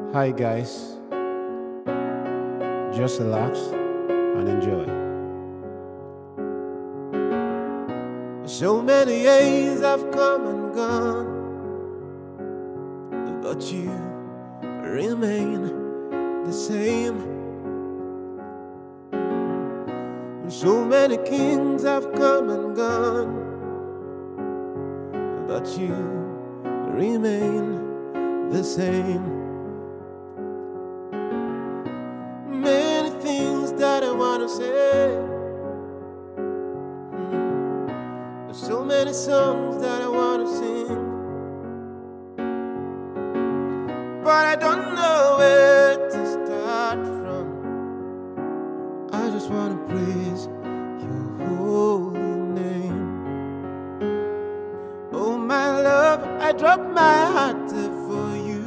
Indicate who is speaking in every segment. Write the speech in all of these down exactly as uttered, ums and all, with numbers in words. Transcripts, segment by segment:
Speaker 1: Hi guys, just relax and enjoy. So many years have come and gone, but you remain the same. So many kings have come and gone, but you remain the same. Many things that I want to say, mm. so many songs that I want to sing, but I don't know where to start from. I just want to praise your holy name. Oh my love, I drop my heart for you,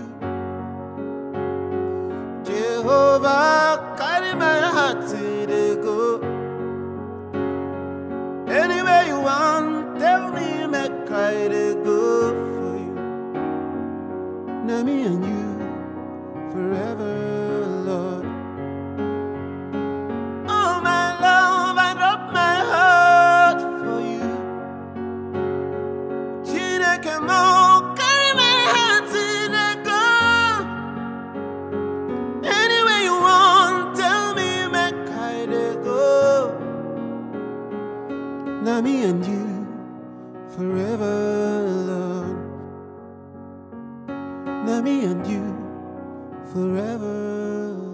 Speaker 1: Jehovah. Carry my heart till they go. Anywhere you want, tell me, make I they go for you. Now me and you forever, Lord. Oh my love, I drop my heart for you. Chineke mo, carry my heart till they go. Anywhere you want, tell me, make I they go. Now me and you forever, Lord. Now me and you forever.